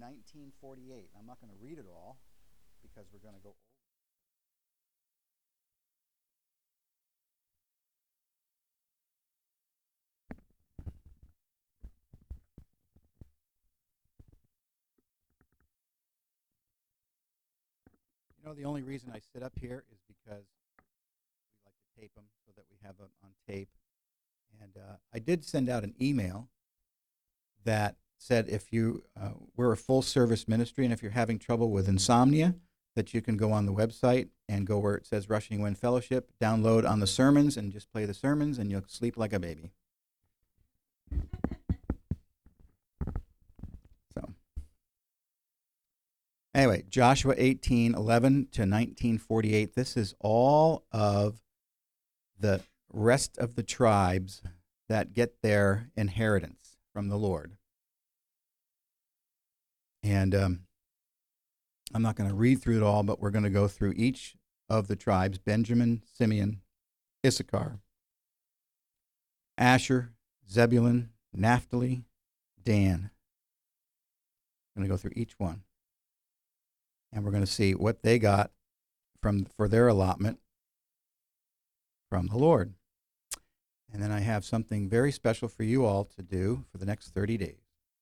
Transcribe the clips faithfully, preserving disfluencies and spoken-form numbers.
nineteen forty-eight. I'm not going to read it all because we're going to go. You know, the only reason I sit up here is because we like to tape them so that we have them on tape. And uh, I did send out an email that said if you, uh, we're a full service ministry, and if you're having trouble with insomnia, that you can go on the website and go where it says Rushing Wind Fellowship, download on the sermons, and just play the sermons, and you'll sleep like a baby. So, anyway, Joshua eighteen, eleven to nineteen forty-eight. This is all of the rest of the tribes that get their inheritance from the Lord. And um, I'm not going to read through it all, but we're going to go through each of the tribes: Benjamin, Simeon, Issachar, Asher, Zebulun, Naphtali, Dan. I'm going to go through each one. And we're going to see what they got from for their allotment from the Lord. And then I have something very special for you all to do for the next thirty days.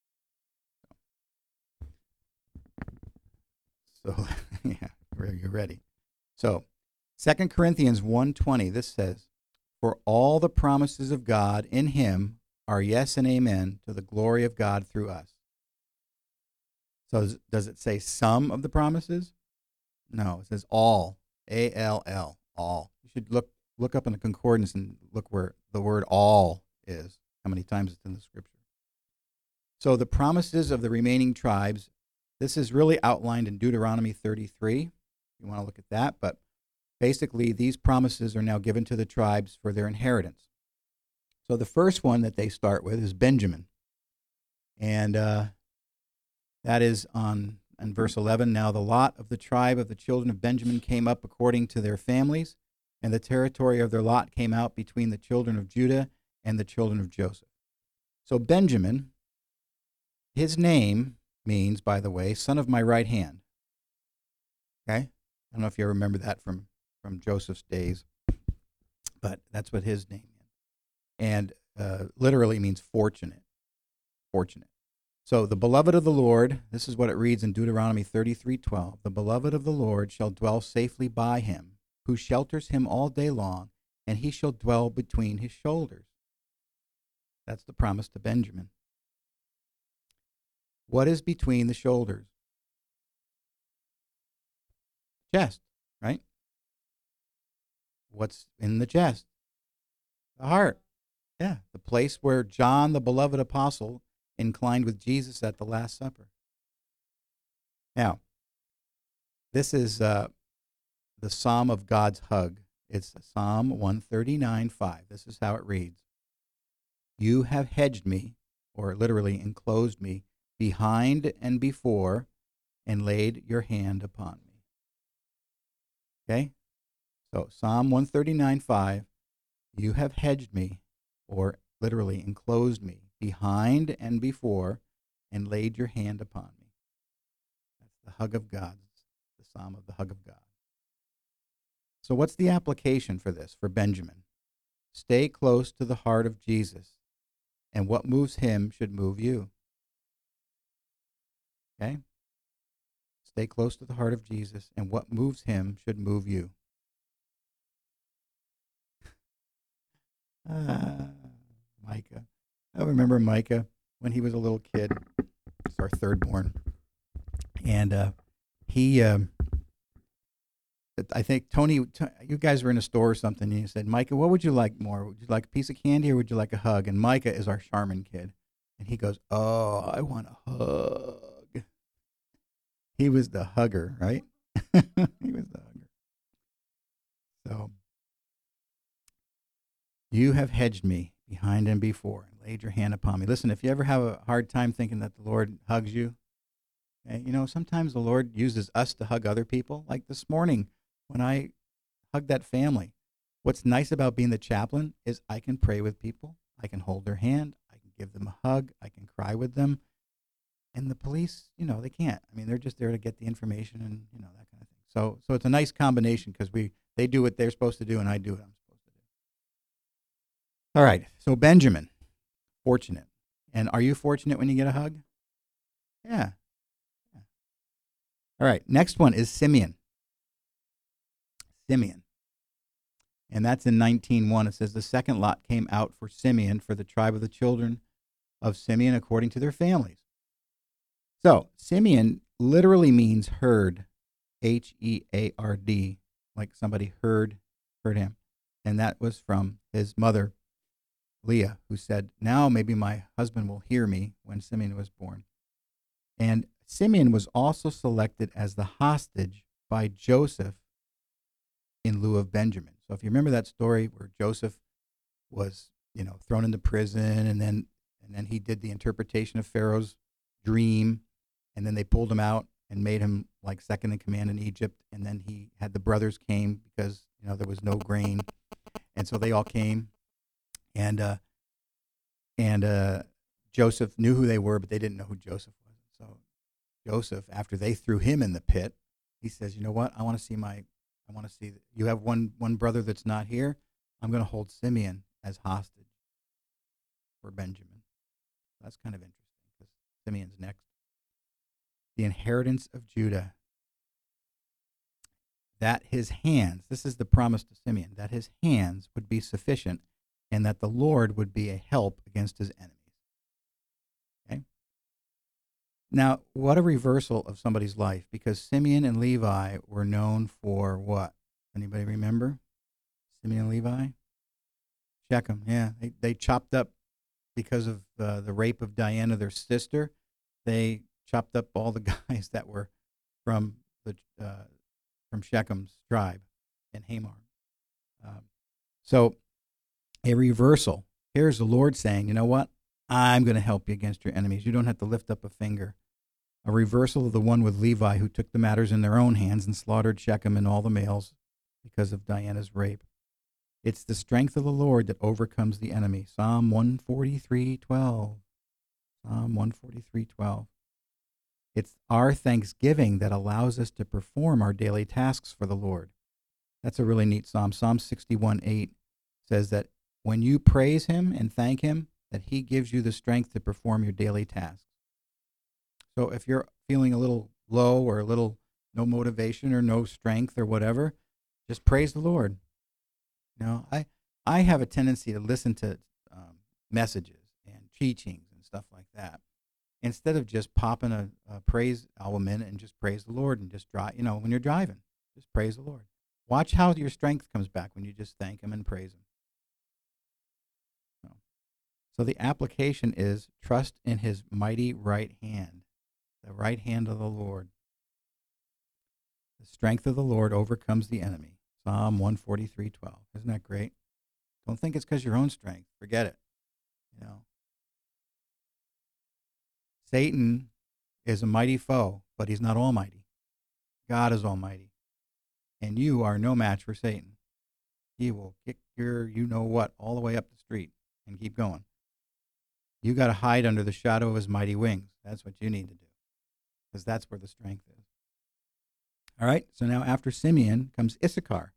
So, yeah, you're ready. So, Second Corinthians one twenty, this says, "For all the promises of God in him are yes and amen to the glory of God through us." So does it say some of the promises? No, it says all, A L L, all. You should look look up in the concordance and look where the word all is, how many times it's in the scripture. So the promises of the remaining tribes, this is really outlined in Deuteronomy thirty-three. You want to look at that, but basically these promises are now given to the tribes for their inheritance. So the first one that they start with is Benjamin. And uh, that is on in verse eleven. "Now the lot of the tribe of the children of Benjamin came up according to their families, and the territory of their lot came out between the children of Judah and the children of Joseph." So Benjamin, his name means, by the way, son of my right hand. Okay? I don't know if you remember that from, from Joseph's days, but that's what his name means. And uh, literally means fortunate. Fortunate. So the beloved of the Lord, this is what it reads in Deuteronomy thirty-three twelve. "The beloved of the Lord shall dwell safely by him, who shelters him all day long, and he shall dwell between his shoulders." That's the promise to Benjamin. What is between the shoulders? Chest, right? What's in the chest? The heart. Yeah, the place where John, the beloved apostle, inclined with Jesus at the Last Supper. Now, this is uh, the Psalm of God's hug. It's Psalm one thirty-nine five. This is how it reads. "You have hedged me," or literally enclosed me, "behind and before, and laid your hand upon me." Okay? So Psalm one thirty-nine five, "You have hedged me," or literally enclosed me, "behind and before, and laid your hand upon me." That's the hug of God, the Psalm of the hug of God. So what's the application for this, for Benjamin? Stay close to the heart of Jesus, and what moves him should move you. Okay? Stay close to the heart of Jesus, and what moves him should move you. Ah, Micah. I remember Micah when he was a little kid. He's our third born. And uh, he, um, I think, Tony, you guys were in a store or something, and you said, "Micah, what would you like more? Would you like a piece of candy or would you like a hug?" And Micah is our Charmin kid. And he goes, "Oh, I want a hug." He was the hugger, right? He was the hugger. So, "You have hedged me behind and before, and laid your hand upon me." Listen, if you ever have a hard time thinking that the Lord hugs you, okay, you know, sometimes the Lord uses us to hug other people. Like this morning when I hugged that family. What's nice about being the chaplain is I can pray with people. I can hold their hand. I can give them a hug. I can cry with them. And the police, you know, they can't. I mean, they're just there to get the information and, you know, that kind of thing. So so it's a nice combination because we they do what they're supposed to do and I do what I'm supposed to do. All right. So Benjamin, fortunate. And are you fortunate when you get a hug? Yeah. yeah. All right. Next one is Simeon. Simeon. And that's in nineteen one. It says, the second lot came out for Simeon, for the tribe of the children of Simeon according to their families. So Simeon literally means heard, H E A R D, like somebody heard, heard him. And that was from his mother, Leah, who said, now maybe my husband will hear me, when Simeon was born. And Simeon was also selected as the hostage by Joseph in lieu of Benjamin. So if you remember that story where Joseph was, you know, thrown into prison, and then and then he did the interpretation of Pharaoh's dream, and then they pulled him out and made him like second in command in Egypt, and then he had the brothers came because, you know, there was no grain, and so they all came, and uh, and uh, Joseph knew who they were, but they didn't know who Joseph was. So Joseph, after they threw him in the pit, he says, you know what, I want to see my I want to see that you have one one brother that's not here. I'm going to hold Simeon as hostage for Benjamin. That's kind of interesting because Simeon's next. The inheritance of Judah. That his hands, this is the promise to Simeon, that his hands would be sufficient and that the Lord would be a help against his enemies. Okay? Now, what a reversal of somebody's life, because Simeon and Levi were known for what? Anybody remember? Simeon and Levi? Shechem, yeah. They, they chopped up, because of uh, the rape of Diana, their sister, they chopped up all the guys that were from the uh, from Shechem's tribe and Hamor. Um, so a reversal. Here's the Lord saying, you know what? I'm going to help you against your enemies. You don't have to lift up a finger. A reversal of the one with Levi, who took the matters in their own hands and slaughtered Shechem and all the males because of Diana's rape. It's the strength of the Lord that overcomes the enemy. Psalm one forty-three twelve. Psalm one forty-three twelve. It's our thanksgiving that allows us to perform our daily tasks for the Lord. That's a really neat psalm. Psalm sixty-one eight says that when you praise him and thank him, that he gives you the strength to perform your daily tasks. So if you're feeling a little low or a little no motivation or no strength or whatever, just praise the Lord. You know, I, I have a tendency to listen to um, messages and teachings and stuff like that, instead of just popping a, a praise album in and just praise the Lord and just drive. You know, when you're driving, just praise the Lord. Watch how your strength comes back when you just thank him and praise him. So, so the application is trust in his mighty right hand, the right hand of the Lord. The strength of the Lord overcomes the enemy. Psalm one forty-three twelve. Isn't that great? Don't think it's because your own strength. Forget it. You know, Satan is a mighty foe, but he's not almighty. God is almighty. And you are no match for Satan. He will kick your you know what all the way up the street and keep going. You got to hide under the shadow of his mighty wings. That's what you need to do, because that's where the strength is. All right, so now after Simeon comes Issachar.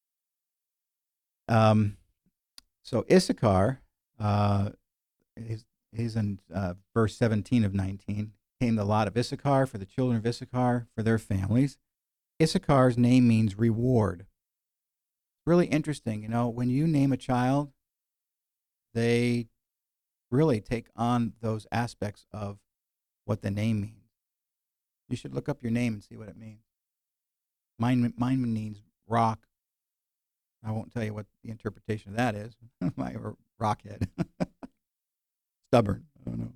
Um, so Issachar, uh, is, is in uh, verse seventeen of nineteen, came the lot of Issachar for the children of Issachar for their families. Issachar's name means reward. Really interesting, you know, when you name a child, they really take on those aspects of what the name means. You should look up your name and see what it means. Mine, mine means rock. I won't tell you what the interpretation of that is. My rockhead. Stubborn. I don't know.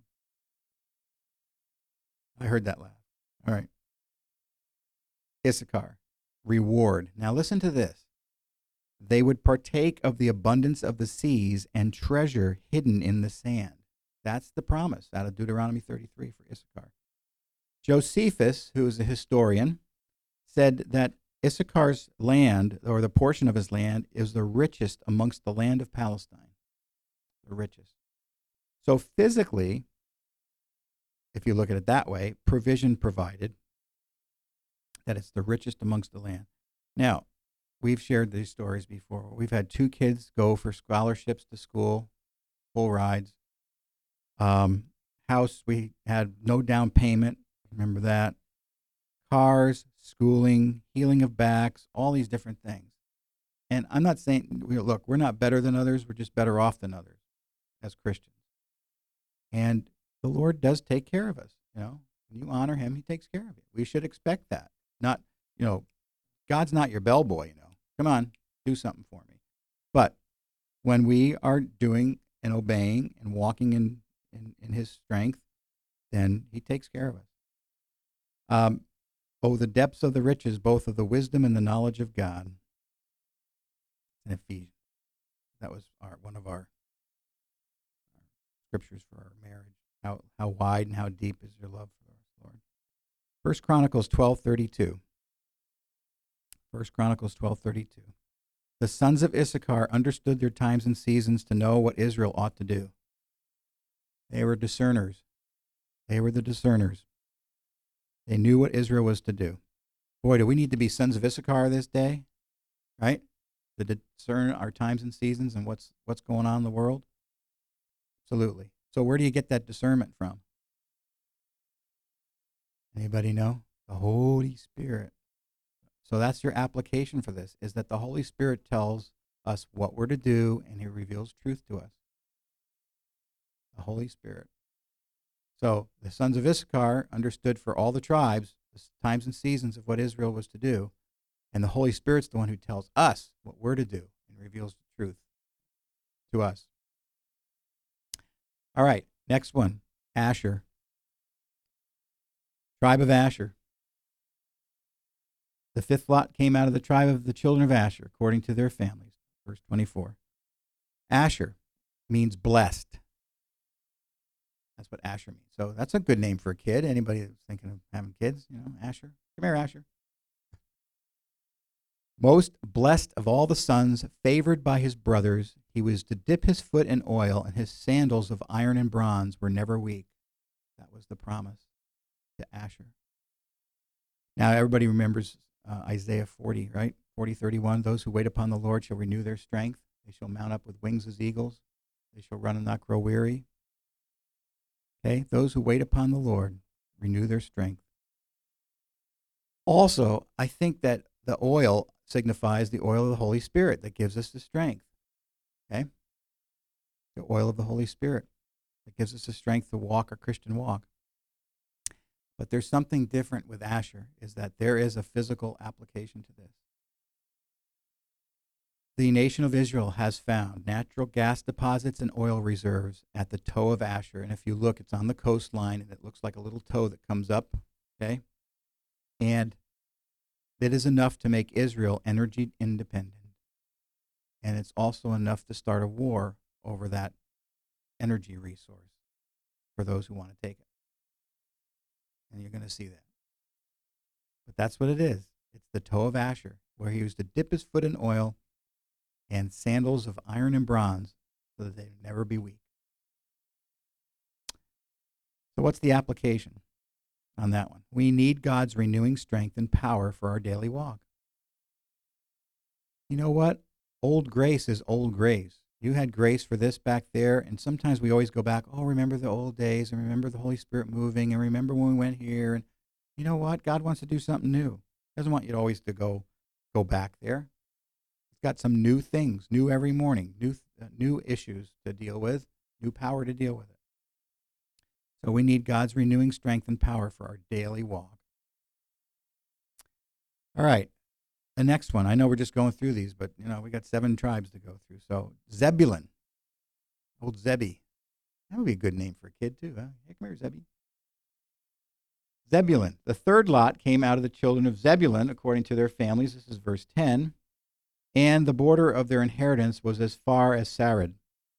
I heard that laugh. All right. Issachar, reward. Now listen to this. They would partake of the abundance of the seas and treasure hidden in the sand. That's the promise out of Deuteronomy thirty-three for Issachar. Josephus, who is a historian, said that Issachar's land, or the portion of his land, is the richest amongst the land of Palestine. The richest. So physically, if you look at it that way, provision provided, that it's the richest amongst the land. Now, we've shared these stories before. We've had two kids go for scholarships to school, full rides. Um, house, we had no down payment. Remember that? Cars, schooling, healing of backs, all these different things. And I'm not saying, look, we're not better than others. We're just better off than others as Christians. And the Lord does take care of us. You know, when you honor him, he takes care of you. We should expect that. Not, you know, God's not your bellboy, you know. Come on, do something for me. But when we are doing and obeying and walking in, in, in his strength, then he takes care of us. Um, oh, the depths of the riches, both of the wisdom and the knowledge of God. In Ephesians. That was our one of our, our scriptures for our marriage. How how wide and how deep is your love for us, Lord? First Chronicles twelve thirty-two. First Chronicles twelve thirty-two. The sons of Issachar understood their times and seasons to know what Israel ought to do. They were discerners. They were the discerners. They knew what Israel was to do. Boy, do we need to be sons of Issachar this day, right? To discern our times and seasons and what's what's going on in the world? Absolutely. So where do you get that discernment from? Anybody know? The Holy Spirit. So that's your application for this, is that the Holy Spirit tells us what we're to do and he reveals truth to us. The Holy Spirit. So the sons of Issachar understood for all the tribes the times and seasons of what Israel was to do. And the Holy Spirit's the one who tells us what we're to do and reveals the truth to us. All right, next one, Asher. Tribe of Asher. The fifth lot came out of the tribe of the children of Asher, according to their families. Verse twenty-four. Asher means blessed. That's what Asher means. So that's a good name for a kid. Anybody that's thinking of having kids, you know, Asher. Come here, Asher. Most blessed of all the sons, favored by his brothers, he was to dip his foot in oil, and his sandals of iron and bronze were never weak. That was the promise to Asher. Now, everybody remembers uh, Isaiah forty, right? forty, thirty-one. Those who wait upon the Lord shall renew their strength. They shall mount up with wings as eagles. They shall run and not grow weary. Okay? Those who wait upon the Lord renew their strength. Also, I think that the oil signifies the oil of the Holy Spirit that gives us the strength. Okay? The oil of the Holy Spirit that gives us the strength to walk our Christian walk. But there's something different with Asher, is that there is a physical application to this. The nation of Israel has found natural gas deposits and oil reserves at the toe of Asher. And if you look, it's on the coastline, and it looks like a little toe that comes up, okay? And it is enough to make Israel energy independent. And it's also enough to start a war over that energy resource for those who want to take it. And you're going to see that. But that's what it is. It's the toe of Asher, where he used to dip his foot in oil and sandals of iron and bronze so that they would never be weak. So what's the application on that one? We need God's renewing strength and power for our daily walk. You know what? Old grace is old grace. You had grace for this back there, and sometimes we always go back, oh, remember the old days, and remember the Holy Spirit moving, and remember when we went here. And you know what? God wants to do something new. He doesn't want you to always to go go back there. He's got some new things, new every morning, new uh, new issues to deal with, new power to deal with it. So we need God's renewing strength and power for our daily walk. All right. The next one, I know we're just going through these, but, you know, we got seven tribes to go through. So Zebulun, old Zebby. That would be a good name for a kid, too, huh? Hey, come here, Zebby. Zebulun. The third lot came out of the children of Zebulun, according to their families. This is verse ten. And the border of their inheritance was as far as Sarid.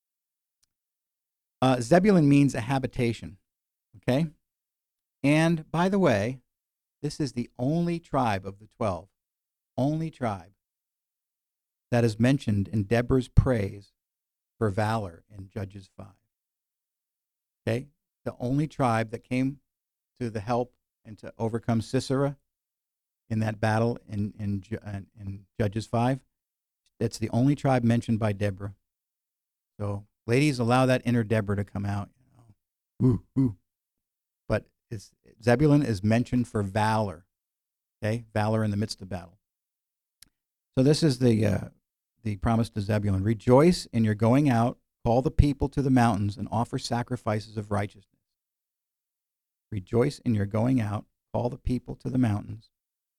Uh, Zebulun means a habitation, okay? And, by the way, this is the only tribe of the twelve. Only tribe that is mentioned in Deborah's praise for valor in Judges five. Okay? the only tribe that came to the help and to overcome Sisera in that battle in, in, in Judges five. It's the only tribe mentioned by Deborah. So, ladies, allow that inner Deborah to come out. You know. Ooh, ooh. But it's, Zebulun is mentioned for valor. Okay, valor in the midst of battle. So this is the uh, the promise to Zebulun: rejoice in your going out, call the people to the mountains, and offer sacrifices of righteousness. Rejoice in your going out, call the people to the mountains.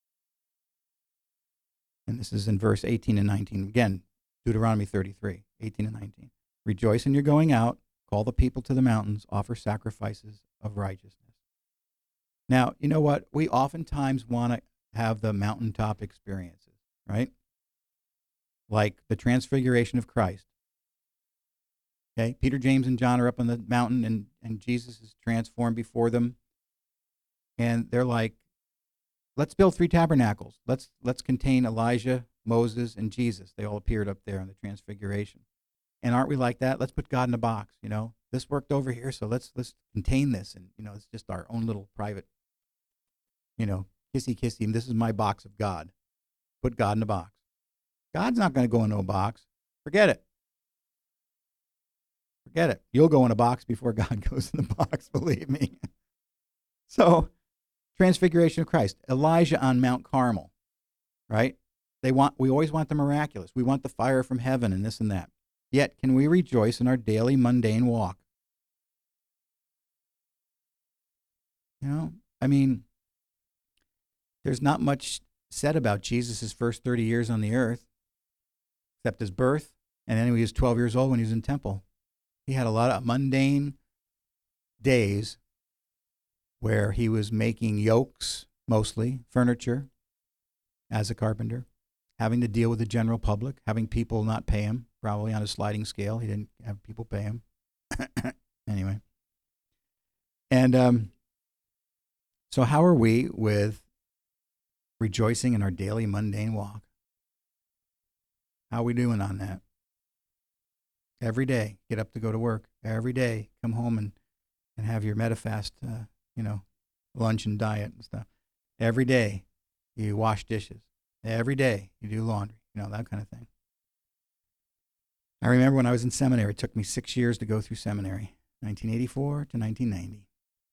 And this is in verse eighteen and nineteen. Again, Deuteronomy thirty-three, eighteen and nineteen. Rejoice in your going out, call the people to the mountains, offer sacrifices of righteousness. Now, you know what? We oftentimes want to have the mountaintop experiences, right? Like the transfiguration of Christ. Okay, Peter, James, and John are up on the mountain, and, and Jesus is transformed before them. And they're like, let's build three tabernacles. Let's let's contain Elijah, Moses, and Jesus. They all appeared up there in the transfiguration. And aren't we like that? Let's put God in a box, you know. This worked over here, so let's let's contain this. And, you know, it's just our own little private, you know, kissy kissy. This is my box of God. Put God in a box. God's not going to go into a box. Forget it. Forget it. You'll go in a box before God goes in the box, believe me. So, transfiguration of Christ. Elijah on Mount Carmel, right? They want. We always want the miraculous. We want the fire from heaven and this and that. Yet, can we rejoice in our daily mundane walk? You know, I mean, there's not much said about Jesus' first thirty years on the earth, except his birth, and then he was twelve years old when he was in temple. He had a lot of mundane days where he was making yokes, mostly, furniture, as a carpenter, having to deal with the general public, having people not pay him, probably on a sliding scale. He didn't have people pay him. Anyway. And um, so how are we with rejoicing in our daily mundane walk? How are we doing on that? Every day, get up to go to work. Every day, come home and, and have your Metafast, uh, you know, lunch and diet and stuff. Every day, you wash dishes. Every day, you do laundry, you know, that kind of thing. I remember when I was in seminary, it took me six years to go through seminary, nineteen eighty-four to nineteen ninety.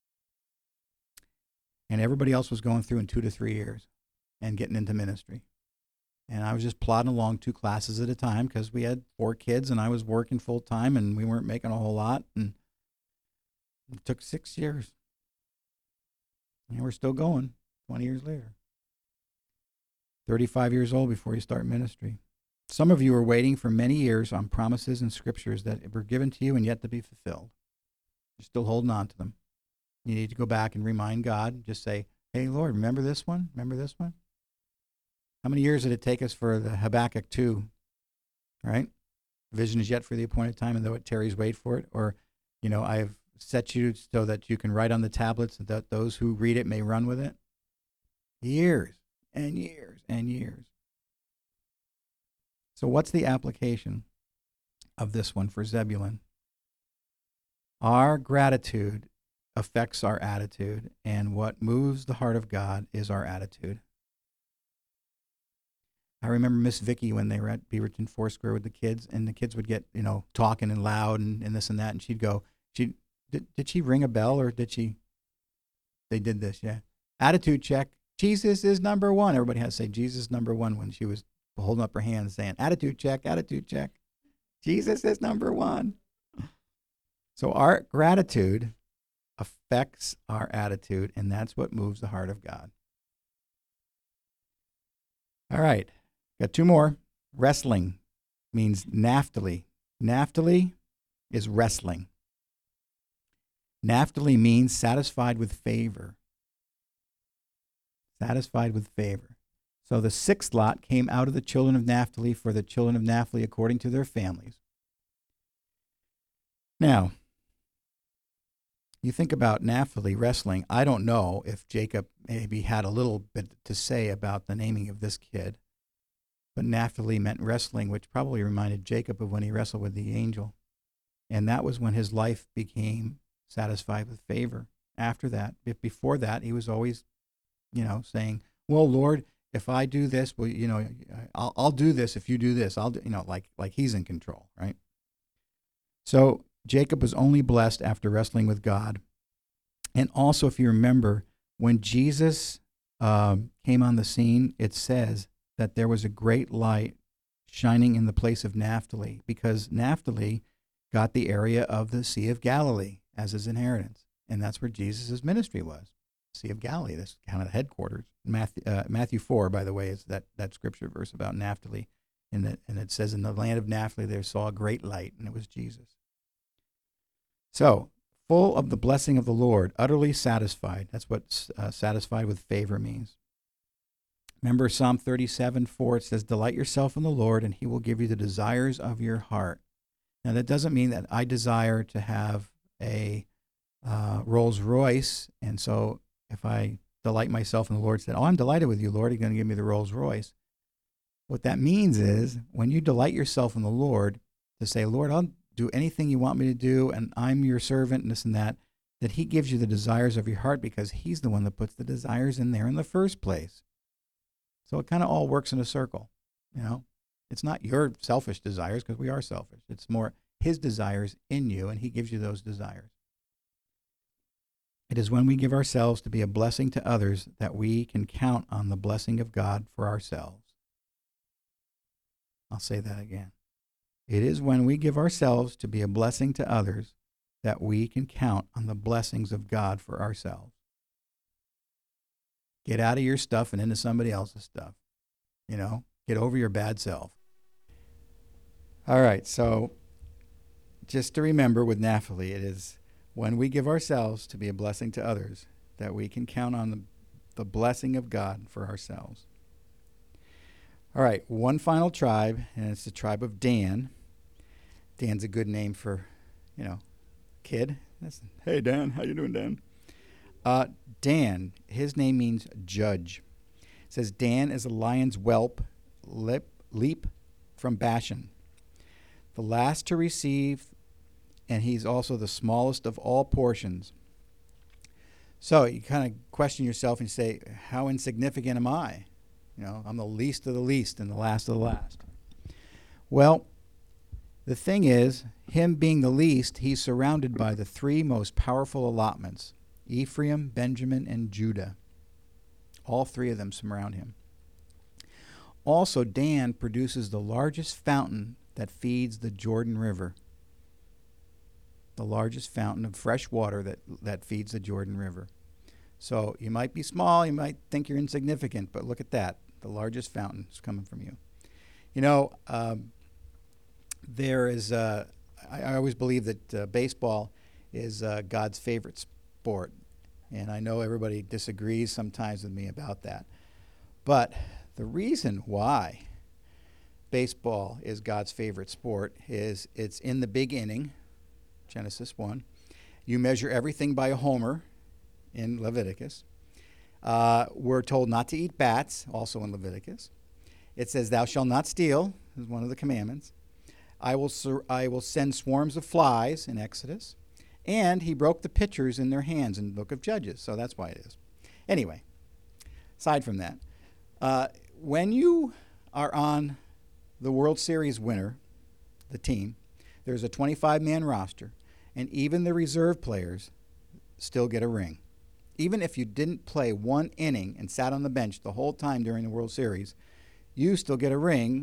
And everybody else was going through in two to three years and getting into ministry. And I was just plodding along two classes at a time because we had four kids and I was working full time and we weren't making a whole lot. And it took six years. And we're still going twenty years later. thirty-five years old before you start ministry. Some of you are waiting for many years on promises and scriptures that were given to you and yet to be fulfilled. You're still holding on to them. You need to go back and remind God. Just say, hey, Lord, remember this one? Remember this one? How many years did it take us for the Habakkuk two, right? Vision is yet for the appointed time, and though it tarries, wait for it. Or, you know, I have set you so that you can write on the tablets and that those who read it may run with it. Years and years and years. So what's the application of this one for Zebulun? Our gratitude affects our attitude, and what moves the heart of God is our attitude. I remember Miss Vicky when they were at Beaverton Foursquare with the kids, and the kids would get, you know, talking and loud and, and this and that, and she'd go, she did, did she ring a bell or did she, they did this, yeah. Attitude check, Jesus is number one. Everybody has to say Jesus is number one when she was holding up her hand saying, attitude check, attitude check. Jesus is number one. So our gratitude affects our attitude, and that's what moves the heart of God. All right. Got two more. Wrestling means Naphtali. Naphtali is wrestling. Naphtali means satisfied with favor. Satisfied with favor. So the sixth lot came out of the children of Naphtali for the children of Naphtali according to their families. Now, you think about Naphtali wrestling. I don't know if Jacob maybe had a little bit to say about the naming of this kid. But Naphtali meant wrestling, which probably reminded Jacob of when he wrestled with the angel. And that was when his life became satisfied with favor after that. If before that, he was always, you know, saying, well, Lord, if I do this, well, you know, I'll, I'll do this if you do this. I'll do, you know, like, like he's in control, right? So Jacob was only blessed after wrestling with God. And also, if you remember, when Jesus um, came on the scene, it says that there was a great light shining in the place of Naphtali, because Naphtali got the area of the Sea of Galilee as his inheritance. And that's where Jesus' ministry was, Sea of Galilee. That's kind of the headquarters. Matthew, uh, Matthew four, by the way, is that, that scripture verse about Naphtali. And, that, and it says, in the land of Naphtali there saw a great light, and it was Jesus. So, full of the blessing of the Lord, utterly satisfied. That's what uh, satisfied with favor means. Remember Psalm thirty-seven four, it says, delight yourself in the Lord, and he will give you the desires of your heart. Now, that doesn't mean that I desire to have a uh, Rolls Royce, and so if I delight myself in the Lord, said, oh, I'm delighted with you, Lord, you're going to give me the Rolls Royce. What that means is, when you delight yourself in the Lord, to say, Lord, I'll do anything you want me to do, and I'm your servant, and this and that, that he gives you the desires of your heart, because he's the one that puts the desires in there in the first place. So it kind of all works in a circle, you know. It's not your selfish desires, because we are selfish. It's more his desires in you, and he gives you those desires. It is when we give ourselves to be a blessing to others that we can count on the blessing of God for ourselves. I'll say that again. It is when we give ourselves to be a blessing to others that we can count on the blessings of God for ourselves. Get out of your stuff and into somebody else's stuff. You know, get over your bad self. All right, so just to remember with Naphtali, it is when we give ourselves to be a blessing to others that we can count on the, the blessing of God for ourselves. All right, one final tribe, and it's the tribe of Dan. Dan's a good name for, you know, kid. That's, hey, Dan, how you doing, Dan? Uh, Dan, his name means judge. It says, Dan is a lion's whelp, lip, leap from Bashan. The last to receive, and he's also the smallest of all portions. So you kind of question yourself and say, how insignificant am I? You know, I'm the least of the least and the last of the last. Well, the thing is, him being the least, he's surrounded by the three most powerful allotments, Ephraim, Benjamin, and Judah. All three of them surround him. Also, Dan produces the largest fountain that feeds the Jordan River. The largest fountain of fresh water that, that feeds the Jordan River. So you might be small, you might think you're insignificant, but look at that. The largest fountain is coming from you. You know, um, there is, uh, I, I always believe that uh, baseball is uh, God's favorite sport. And I know everybody disagrees sometimes with me about that. But the reason why baseball is God's favorite sport is it's in the big inning, Genesis one. You measure everything by a homer in Leviticus. Uh, we're told not to eat bats, also in Leviticus. It says, thou shalt not steal, is one of the commandments. I will sur- I will send swarms of flies in Exodus. And he broke the pitchers in their hands in the book of Judges, so that's why it is. Anyway, aside from that, uh, when you are on the World Series winner, the team, there's a twenty-five man roster, and even the reserve players still get a ring. Even if you didn't play one inning and sat on the bench the whole time during the World Series, you still get a ring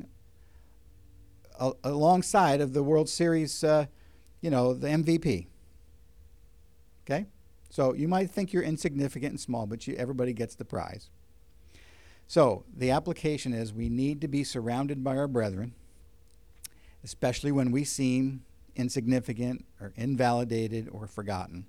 a- alongside of the World Series, uh, you know, the M V P. Okay? So you might think you're insignificant and small, but you, everybody gets the prize. So the application is we need to be surrounded by our brethren, especially when we seem insignificant or invalidated or forgotten.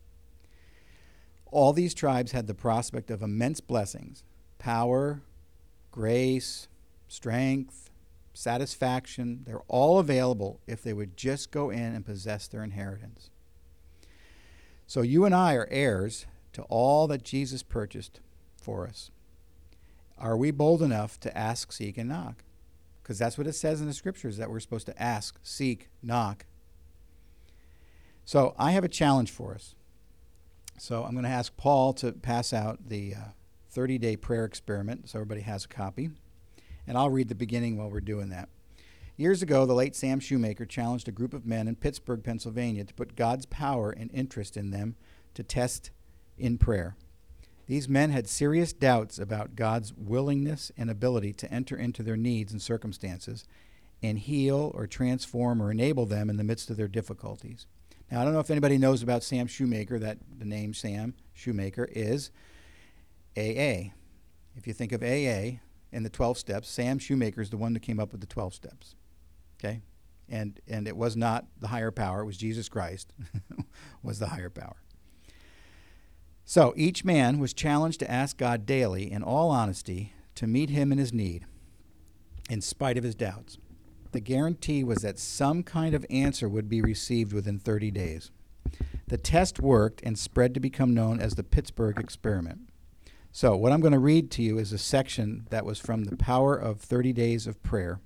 All these tribes had the prospect of immense blessings, power, grace, strength, satisfaction. They're all available if they would just go in and possess their inheritance. So you and I are heirs to all that Jesus purchased for us. Are we bold enough to ask, seek, and knock? Because that's what it says in the scriptures, that we're supposed to ask, seek, knock. So I have a challenge for us. So I'm going to ask Paul to pass out the uh, thirty-day prayer experiment so everybody has a copy. And I'll read the beginning while we're doing that. Years ago, the late Sam Shoemaker challenged a group of men in Pittsburgh, Pennsylvania, to put God's power and interest in them to test in prayer. These men had serious doubts about God's willingness and ability to enter into their needs and circumstances and heal or transform or enable them in the midst of their difficulties. Now, I don't know if anybody knows about Sam Shoemaker, that the name Sam Shoemaker is A A. If you think of A A and the twelve steps, Sam Shoemaker is the one that came up with the twelve steps. Okay? And and it was not the higher power, it was Jesus Christ was the higher power. So each man was challenged to ask God daily, in all honesty, to meet him in his need, in spite of his doubts. The guarantee was that some kind of answer would be received within thirty days. The test worked and spread to become known as the Pittsburgh Experiment. So what I'm going to read to you is a section that was from the Power of thirty Days of Prayer.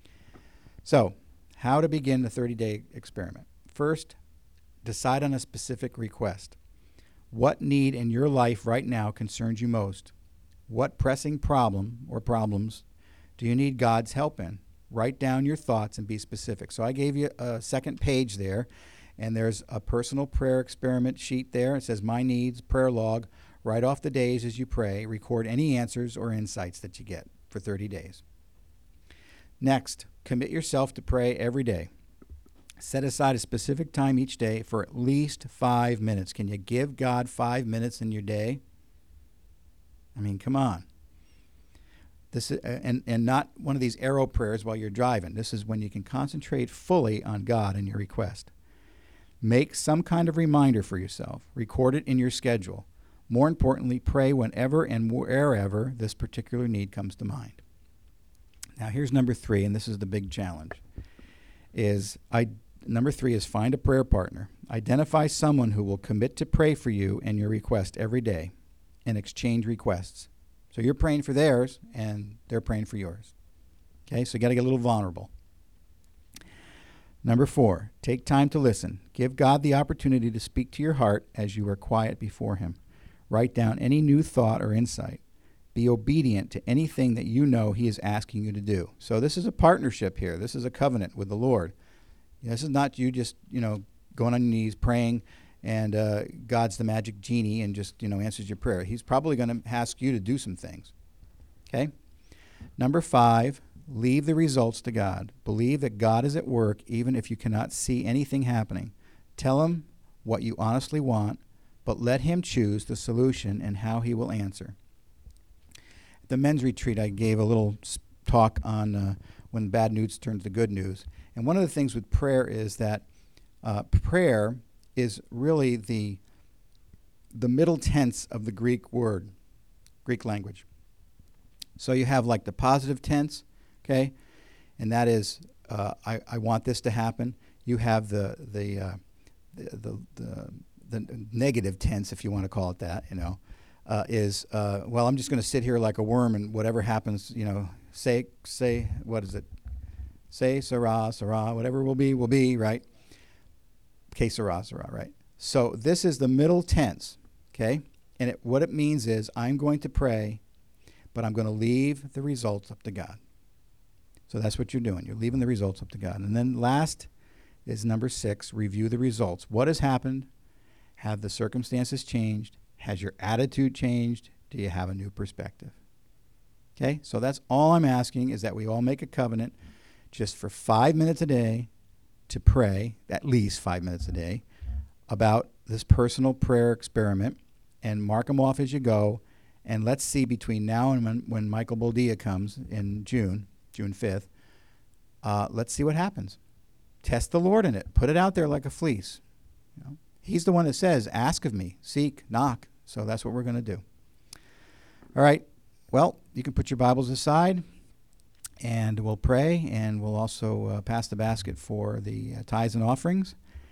So, how to begin the thirty-day experiment. First, decide on a specific request. What need in your life right now concerns you most? What pressing problem or problems do you need God's help in? Write down your thoughts and be specific. So I gave you a second page there, and there's a personal prayer experiment sheet there. It says My Needs, Prayer Log. Write off the days as you pray. Record any answers or insights that you get for thirty days. Next, commit yourself to pray every day. Set aside a specific time each day for at least five minutes. Can you give God five minutes in your day? I mean, come on. This is, and, and not one of these arrow prayers while you're driving. This is when you can concentrate fully on God and your request. Make some kind of reminder for yourself. Record it in your schedule. More importantly, pray whenever and wherever this particular need comes to mind. Now, here's number three, and this is the big challenge. Is I number three is find a prayer partner. Identify someone who will commit to pray for you and your request every day and exchange requests. So you're praying for theirs, and they're praying for yours. Okay, so you got to get a little vulnerable. Number four, take time to listen. Give God the opportunity to speak to your heart as you are quiet before him. Write down any new thought or insight. Be obedient to anything that you know he is asking you to do. So this is a partnership here. This is a covenant with the Lord. This is not you just, you know, going on your knees praying and uh, God's the magic genie and just, you know, answers your prayer. He's probably going to ask you to do some things. Okay? Number five, leave the results to God. Believe that God is at work even if you cannot see anything happening. Tell him what you honestly want, but let him choose the solution and how he will answer. At the men's retreat, I gave a little talk on uh, when bad news turns to good news. And one of the things with prayer is that uh, prayer is really the the middle tense of the Greek word, Greek language. So you have like the positive tense, okay, and that is uh, I, I want this to happen. You have the the, uh, the the the the negative tense, if you want to call it that, you know, uh, is uh, well, I'm just going to sit here like a worm and whatever happens, you know, say say what is it? Say Sarah, Sarah, whatever will be, will be, right? Que sera, sera, right? So this is the middle tense, okay? And it, what it means is I'm going to pray, but I'm going to leave the results up to God. So that's what you're doing. You're leaving the results up to God. And then last is number six, review the results. What has happened? Have the circumstances changed? Has your attitude changed? Do you have a new perspective? Okay? So that's all I'm asking is that we all make a covenant just for five minutes a day to pray, at least five minutes a day, about this personal prayer experiment and mark them off as you go. And let's see between now and when, when Michael Boldia comes in June, June fifth, uh, let's see what happens. Test the Lord in it. Put it out there like a fleece. You know? He's the one that says, ask of me, seek, knock. So that's what we're going to do. All right. Well, you can put your Bibles aside. And we'll pray, and we'll also uh, pass the basket for the uh, tithes and offerings.